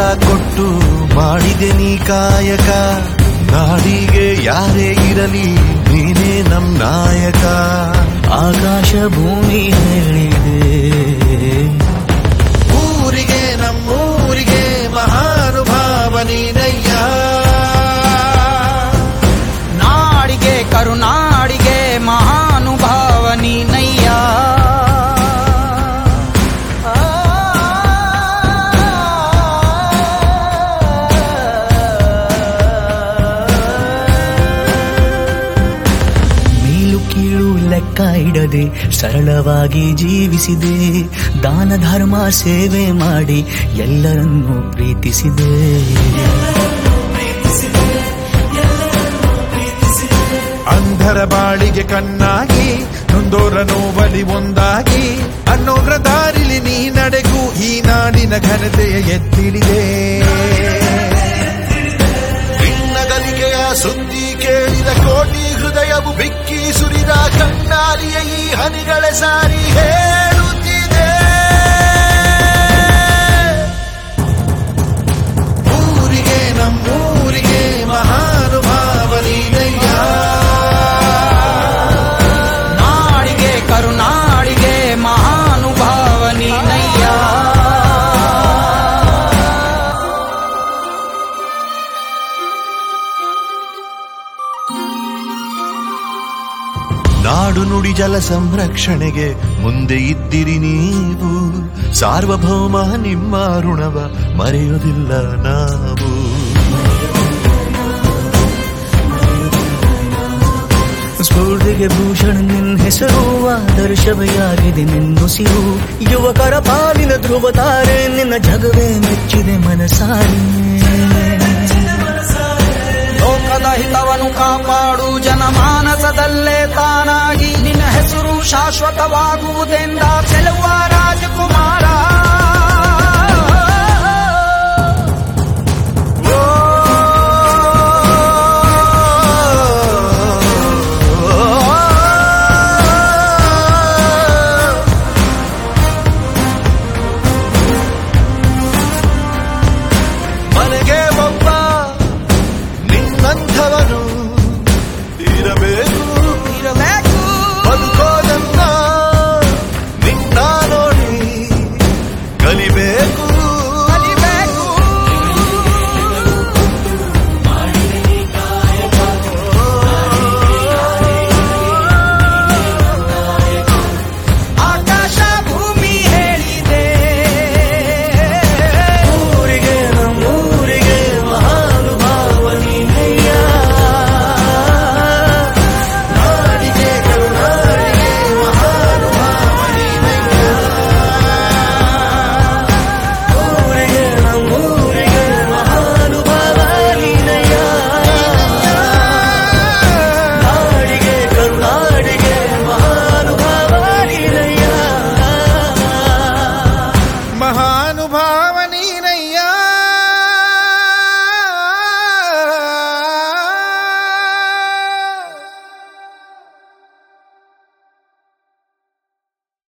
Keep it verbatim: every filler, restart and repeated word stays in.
ಕೊಟ್ಟು ಮಾಡಿದೆ ನೀ ಕಾಯಕ. ನಾಡಿಗೆ ಯಾರೇ ಇರಲಿ ನೀನೇ ನಮ್ ನಾಯಕ. ಆಕಾಶ ಭೂಮಿ ಹೇಳಿದೆ ಊರಿಗೆ ನಮ್ಮೂರಿಗೆ ಮಹಾನುಭಾವ ನೀನಯ್ಯ. ನಾಡಿಗೆ ಕರುನಾಡಿಗೆ ಮಹಾನುಭಾವ ನೀನಯ್ಯ. ಮೇಲು ಕೀಳು ಲೆಕ್ಕ ಇಡದೆ ಸರಳವಾಗಿ ಜೀವಿಸಿದೆ. ದಾನ ಧರ್ಮ ಸೇವೆ ಮಾಡಿ ಎಲ್ಲರನ್ನೂ ಪ್ರೀತಿಸಿದೆ. ಅಂಧರ ಬಾಳಿಗೆ ಕಣ್ಣಾಗಿ ನೊಂದೋರ ನೋವಲಿ ಒಂದಾಗಿ ಅನ್ನೋರ ದಾರಿಲಿ ನೀ ನಡೆಗೂ ಈ ನಾಡಿನ ಘನತೆಯ ಎತ್ತಿಳಿದೆ. ನಿನ್ನಗಲಿಗೆಯ ಸುದ್ದಿ ಕೇಳಿದ ಕೋಟಿ ಹೃದಯವು ಬಿಕ್ಕಿ ಸುರಿದ ಕಣ್ಣಾಲಿಯ ಈ ಹನಿಗಳ ಸಾರಿ ಹೇಳುತ್ತಿದೆ. ಊರಿಗೆ ನಮ್ಮೂರಿಗೆ ಮಹಾನುಭಾವ ನೀನಯ್ಯ. ನಾಡಿಗೆ ಕರುನಾಡಿಗೆ ಮಹಾನುಭಾವ ನೀನಯ್ಯ. ನಾಡು ನುಡಿ ಜಲ ಸಂರಕ್ಷಣೆಗೆ ಮುಂದೆ ಇದ್ದಿರಿ ನೀವು. ಸಾರ್ವಭೌಮ ನಿಮ್ಮ ಋಣವ ಮರೆಯುವುದಿಲ್ಲ ನಾವು. ಸ್ಫೂರ್ತಿಗೆ ಭೂಷಣ ನಿನ್ನ ಹೆಸರು, ಆದರ್ಶವೆಯಾಗಿದೆ ನಿನ್ನುಸಿರು. ಯುವಕರ ಪಾಲಿನ ಧ್ರುವ ತಾರೆ ನಿನ್ನ ಜಗವೇ ಮೆಚ್ಚಿದೆ ಮನಸಾರೆ. ಲೋಕದ ಹಿತವನ್ನು ಕಾಪಾಡು ಜನಮಾನಸದಲ್ಲೇ ತಾನಾಗಿ ನಿನ್ನ ಹೆಸರು ಶಾಶ್ವತವಾಗುವುದೆಂದ ಚೆಲುವಾರ